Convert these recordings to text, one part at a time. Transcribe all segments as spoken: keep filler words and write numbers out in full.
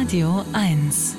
Radio eins.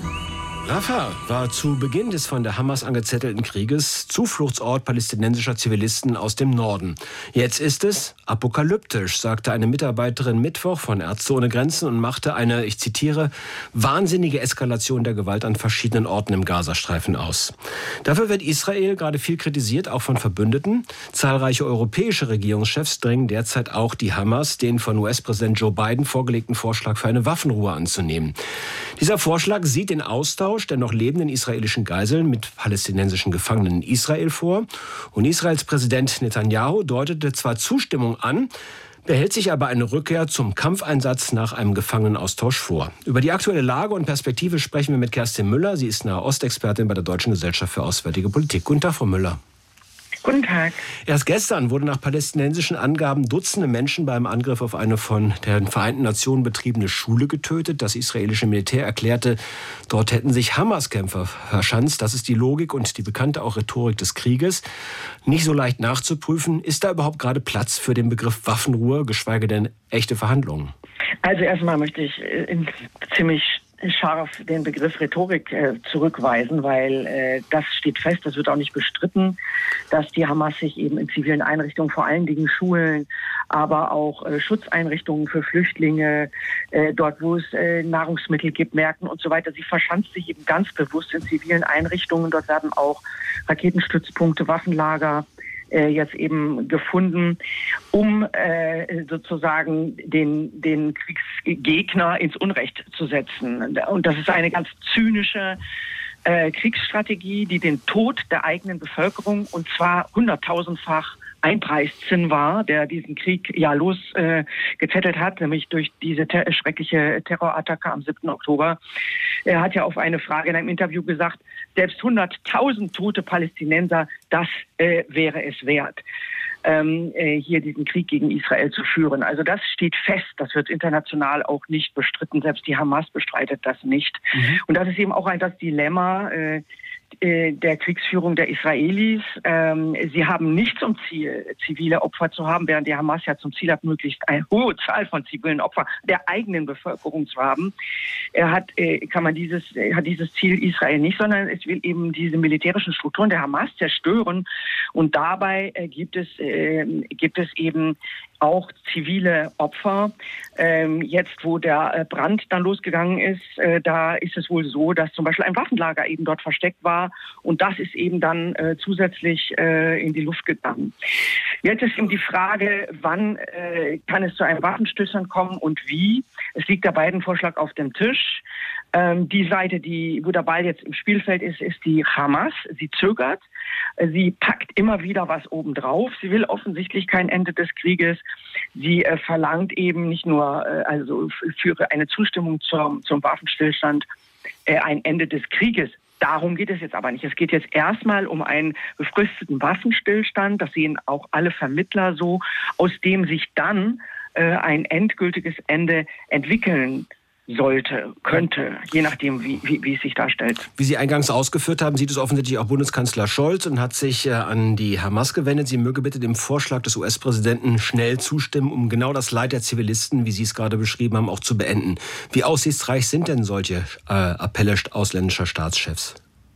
Rafah war zu Beginn des von der Hamas angezettelten Krieges Zufluchtsort palästinensischer Zivilisten aus dem Norden. Jetzt ist es apokalyptisch, sagte eine Mitarbeiterin Mittwoch von Ärzte ohne Grenzen und machte eine, ich zitiere, wahnsinnige Eskalation der Gewalt an verschiedenen Orten im Gazastreifen aus. Dafür wird Israel gerade viel kritisiert, auch von Verbündeten. Zahlreiche europäische Regierungschefs drängen derzeit auch die Hamas, den von U S-Präsident Joe Biden vorgelegten Vorschlag für eine Waffenruhe anzunehmen. Dieser Vorschlag sieht den Austausch der noch lebenden israelischen Geiseln mit palästinensischen Gefangenen in Israel vor. Und Israels Präsident Netanyahu deutete zwar Zustimmung an, behält sich aber eine Rückkehr zum Kampfeinsatz nach einem Gefangenenaustausch vor. Über die aktuelle Lage und Perspektive sprechen wir mit Kerstin Müller. Sie ist Nahostexpertin bei der Deutschen Gesellschaft für Auswärtige Politik. Guten Tag, Frau Müller. Guten Tag. Erst gestern wurden nach palästinensischen Angaben Dutzende Menschen beim Angriff auf eine von den Vereinten Nationen betriebene Schule getötet. Das israelische Militär erklärte, dort hätten sich Hamas-Kämpfer verschanzt. Das ist die Logik und die bekannte auch Rhetorik des Krieges. Nicht so leicht nachzuprüfen. Ist da überhaupt gerade Platz für den Begriff Waffenruhe, geschweige denn echte Verhandlungen? Also erstmal möchte ich äh, ziemlich scharf den Begriff Rhetorik äh, zurückweisen, weil äh, das steht fest, das wird auch nicht bestritten, dass die Hamas sich eben in zivilen Einrichtungen, vor allen Dingen Schulen, aber auch äh, Schutzeinrichtungen für Flüchtlinge, äh, dort wo es äh, Nahrungsmittel gibt, Märkten und so weiter, sie verschanzt sich eben ganz bewusst in zivilen Einrichtungen. Dort werden auch Raketenstützpunkte, Waffenlager jetzt eben gefunden, um äh, sozusagen den, den Kriegsgegner ins Unrecht zu setzen. Und das ist eine ganz zynische äh, Kriegsstrategie, die den Tod der eigenen Bevölkerung, und zwar hunderttausendfach, einpreist war, der diesen Krieg ja losgezettelt äh, gezettelt hat, nämlich durch diese ter- schreckliche Terrorattacke am siebten Oktober. Er hat ja auf eine Frage in einem Interview gesagt, selbst hunderttausend tote Palästinenser, das äh, wäre es wert, ähm, äh, hier diesen Krieg gegen Israel zu führen. Also das steht fest, das wird international auch nicht bestritten, selbst die Hamas bestreitet das nicht. Mhm. Und das ist eben auch ein das Dilemma, äh, der Kriegsführung der Israelis. Ähm, sie haben nicht zum Ziel, zivile Opfer zu haben, während die Hamas ja zum Ziel hat, möglichst eine hohe Zahl von zivilen Opfern der eigenen Bevölkerung zu haben. Er hat, äh, kann man dieses, äh, hat dieses Ziel Israel nicht, sondern es will eben diese militärischen Strukturen der Hamas zerstören. Und dabei äh, gibt es, äh, gibt es eben auch zivile Opfer. Ähm, jetzt, wo der Brand dann losgegangen ist, äh, da ist es wohl so, dass zum Beispiel ein Waffenlager eben dort versteckt war. Und das ist eben dann äh, zusätzlich äh, in die Luft gegangen. Jetzt ist eben die Frage, wann äh, kann es zu einem Waffenstillstand kommen und wie. Es liegt der Biden-Vorschlag auf dem Tisch. Ähm, die Seite, die, wo der Ball jetzt im Spielfeld ist, ist die Hamas. Sie zögert. Sie packt immer wieder was obendrauf. Sie will offensichtlich kein Ende des Krieges. Sie äh, verlangt eben nicht nur äh, also für eine Zustimmung zum, zum Waffenstillstand äh, ein Ende des Krieges. Darum geht es jetzt aber nicht. Es geht jetzt erstmal um einen befristeten Waffenstillstand. Das sehen auch alle Vermittler so, aus dem sich dann äh, ein endgültiges Ende entwickeln sollte, könnte, je nachdem, wie, wie, wie es sich darstellt. Wie Sie eingangs ausgeführt haben, sieht es offensichtlich auch Bundeskanzler Scholz und hat sich äh, an die Hamas gewendet. Sie möge bitte dem Vorschlag des U S-Präsidenten schnell zustimmen, um genau das Leid der Zivilisten, wie Sie es gerade beschrieben haben, auch zu beenden. Wie aussichtsreich sind denn solche äh, Appelle ausländischer Staatschefs?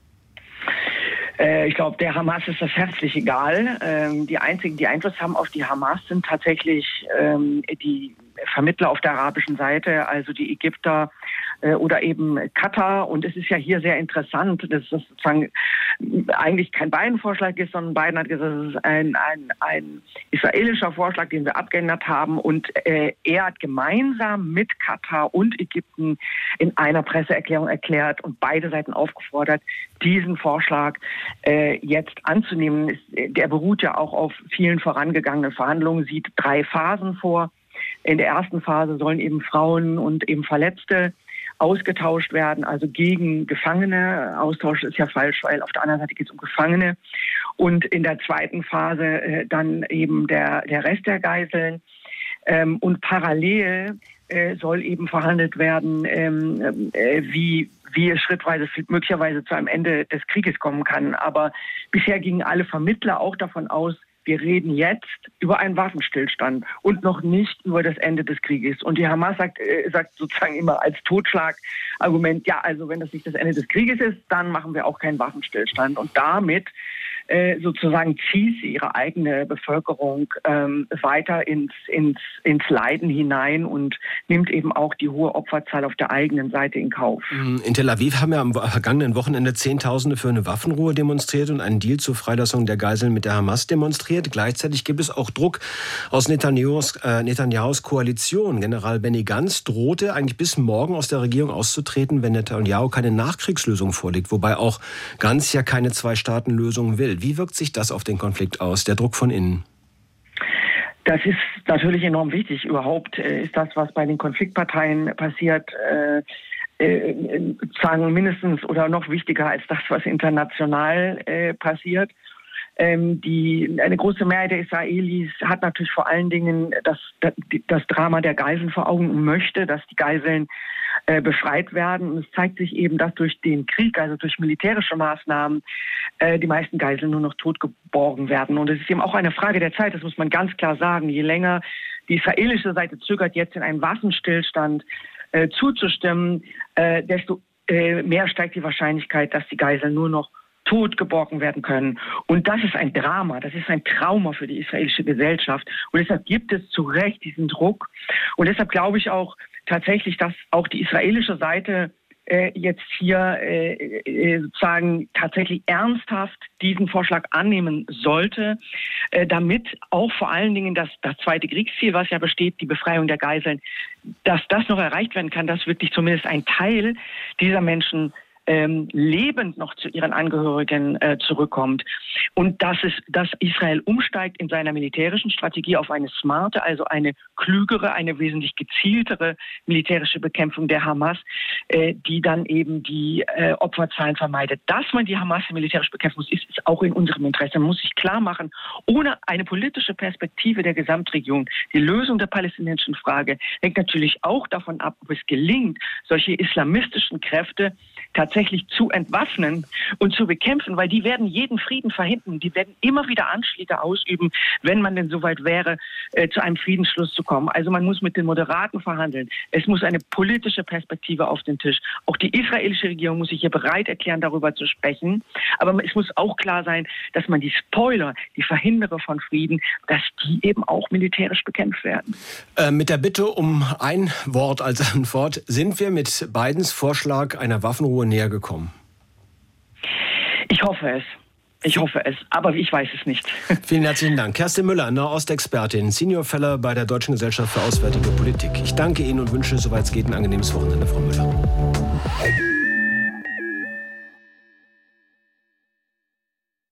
Ich glaube, der Hamas ist das herzlich egal. Ähm, die einzigen, die Einfluss haben auf die Hamas, sind tatsächlich ähm, die Vermittler auf der arabischen Seite, also die Ägypter äh, oder eben Katar. Und es ist ja hier sehr interessant, dass das sozusagen eigentlich kein Biden-Vorschlag ist, sondern Biden hat gesagt, es ist ein, ein, ein israelischer Vorschlag, den wir abgeändert haben. Und äh, er hat gemeinsam mit Katar und Ägypten in einer Presseerklärung erklärt und beide Seiten aufgefordert, diesen Vorschlag äh, jetzt anzunehmen. Der beruht ja auch auf vielen vorangegangenen Verhandlungen, sieht drei Phasen vor. In der ersten Phase sollen eben Frauen und eben Verletzte ausgetauscht werden, also gegen Gefangene. Austausch ist ja falsch, weil auf der anderen Seite geht es um Gefangene. Und in der zweiten Phase äh, dann eben der, der Rest der Geiseln. Ähm, und parallel äh, soll eben verhandelt werden, ähm, äh, wie, wie es schrittweise möglicherweise zu einem Ende des Krieges kommen kann. Aber bisher gingen alle Vermittler auch davon aus, wir reden jetzt über einen Waffenstillstand und noch nicht über das Ende des Krieges. Und die Hamas sagt, äh, sagt sozusagen immer als Totschlagargument, ja, also wenn das nicht das Ende des Krieges ist, dann machen wir auch keinen Waffenstillstand. Und damit äh, sozusagen zieht sie ihre eigene Bevölkerung ähm, weiter ins, ins, ins Leiden hinein und nimmt eben auch die hohe Opferzahl auf der eigenen Seite in Kauf. In Tel Aviv haben ja am vergangenen Wochenende Zehntausende für eine Waffenruhe demonstriert und einen Deal zur Freilassung der Geiseln mit der Hamas demonstriert. Gleichzeitig gibt es auch Druck aus Netanyahus, äh, Netanyahus Koalition. General Benny Gantz drohte eigentlich bis morgen aus der Regierung auszutreten, wenn Netanyahu keine Nachkriegslösung vorlegt. Wobei auch Gantz ja keine Zwei-Staaten-Lösung will. Wie wirkt sich das auf den Konflikt aus, der Druck von innen? Das ist natürlich enorm wichtig. Überhaupt äh, ist das, was bei den Konfliktparteien passiert, äh, äh, sagen mindestens oder noch wichtiger als das, was international äh, passiert. Ähm, die, eine große Mehrheit der Israelis hat natürlich vor allen Dingen das, das, das Drama der Geiseln vor Augen und möchte, dass die Geiseln äh, befreit werden. Und es zeigt sich eben, dass durch den Krieg, also durch militärische Maßnahmen, äh, die meisten Geiseln nur noch tot geborgen werden. Und es ist eben auch eine Frage der Zeit, das muss man ganz klar sagen. Je länger die israelische Seite zögert, jetzt in einen Waffenstillstand äh, zuzustimmen, äh, desto äh, mehr steigt die Wahrscheinlichkeit, dass die Geiseln nur noch tot geborgen werden können. Und das ist ein Drama, das ist ein Trauma für die israelische Gesellschaft. Und deshalb gibt es zu Recht diesen Druck. Und deshalb glaube ich auch tatsächlich, dass auch die israelische Seite äh, jetzt hier äh, äh, sozusagen tatsächlich ernsthaft diesen Vorschlag annehmen sollte, äh, damit auch vor allen Dingen das, das zweite Kriegsziel, was ja besteht, die Befreiung der Geiseln, dass das noch erreicht werden kann, dass wirklich zumindest ein Teil dieser Menschen Ähm, lebend noch zu ihren Angehörigen äh, zurückkommt. Und dass es, dass Israel umsteigt in seiner militärischen Strategie auf eine smarte, also eine klügere, eine wesentlich gezieltere militärische Bekämpfung der Hamas, äh, die dann eben die äh, Opferzahlen vermeidet. Dass man die Hamas militärisch bekämpfen muss, ist, ist auch in unserem Interesse. Man muss sich klar machen, ohne eine politische Perspektive der Gesamtregion, die Lösung der palästinensischen Frage hängt natürlich auch davon ab, ob es gelingt, solche islamistischen Kräfte tatsächlich zu entwaffnen und zu bekämpfen, weil die werden jeden Frieden verhindern. Die werden immer wieder Anschläge ausüben, wenn man denn soweit wäre, äh, zu einem Friedensschluss zu kommen. Also man muss mit den Moderaten verhandeln. Es muss eine politische Perspektive auf den Tisch. Auch die israelische Regierung muss sich hier bereit erklären, darüber zu sprechen. Aber es muss auch klar sein, dass man die Spoiler, die Verhinderer von Frieden, dass die eben auch militärisch bekämpft werden. Äh, mit der Bitte um ein Wort als Antwort, sind wir mit Bidens Vorschlag einer Waffenruhe näher gekommen? Ich hoffe es. Ich hoffe es, aber ich weiß es nicht. Vielen herzlichen Dank. Kerstin Müller, Nahostexpertin, Senior Fellow bei der Deutschen Gesellschaft für Auswärtige Politik. Ich danke Ihnen und wünsche, soweit es geht, ein angenehmes Wochenende, Frau Müller.